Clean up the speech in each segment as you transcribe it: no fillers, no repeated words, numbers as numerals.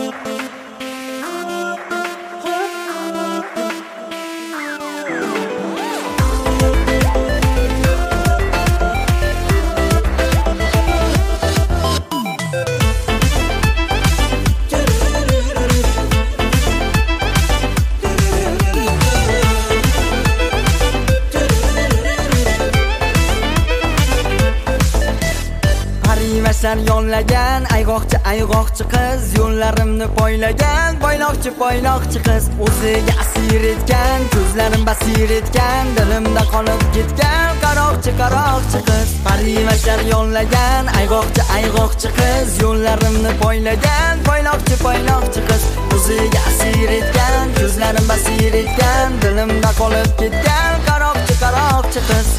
Sen yo'llagan ayg'oqchi qiz, yo'llarimni poylagan poyloqchi qiz, o'ziga asir etgan, ko'zlarim basir etgan, dilimda qolib ketgan qaroqchi qiz. Parivasan yo'llagan ayg'oqchi qiz, yo'llarimni poylagan poyloqchi qiz, o'ziga asir etgan, ko'zlarim basir etgan, dilimda qolib ketgan qaroqchi qiz.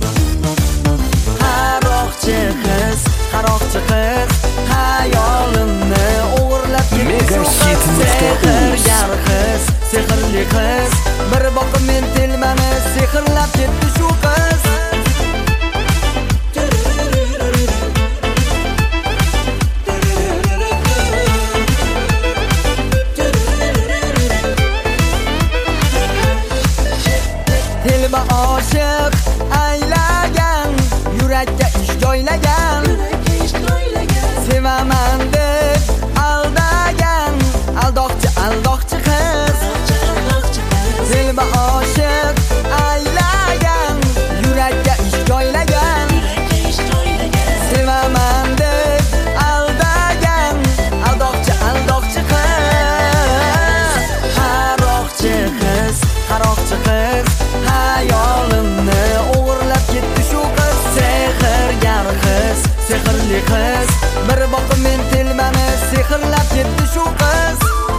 Qaroqchi qiz, hayolimni o'g'irlab ketdi. Sehrgar qiz, sehrli qiz, bir boqib men telmani sehrlab ketdi shu qiz. Telba oshiq aylagan, yurakka ish joylagan, sevaman deb aldagan, aldoqchi qiz. Telba oshiq aylagan, yurakka ish joylagan, sevaman deb aldagan, aldoqchi qiz. Qaroqchi qiz, hayolimni o'g'irlab ketdi shu qiz. Sehrgar qiz, sehrli qiz, bir boqib men telmani sehrlab ketdi shu qiz.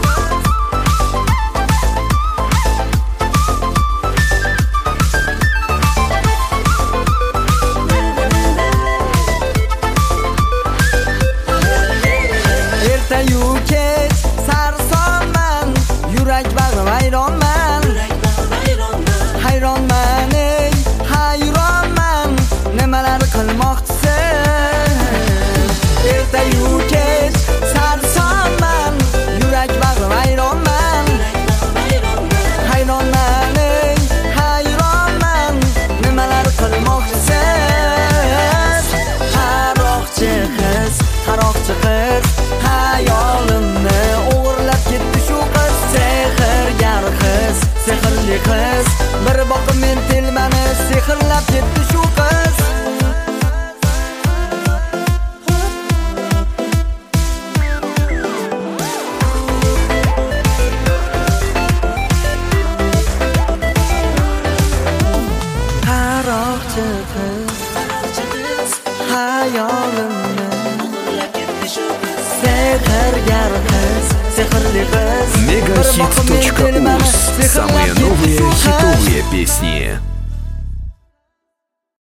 Ertayu kech sarsonman, yurak bag'rim hayronman, hayronman, hayronman, nimalar qilmoqchisan? Ertayu kech sarsonman, yurak bag'rim hayronman, hayronman, hayronman, nimalar qilmoqchisan? Qaroqchi qiz, hayolimni o'g'irlab ketdi shu qiz. Sehrgar qiz, sehrli qiz, bir boqib men telmani sehrlab ketdi shu qiz. Qaroqchi qiz, hayolimni sehrgar qiz, sehrli qiz, Megahit.uz. Самые новые хитовые песни.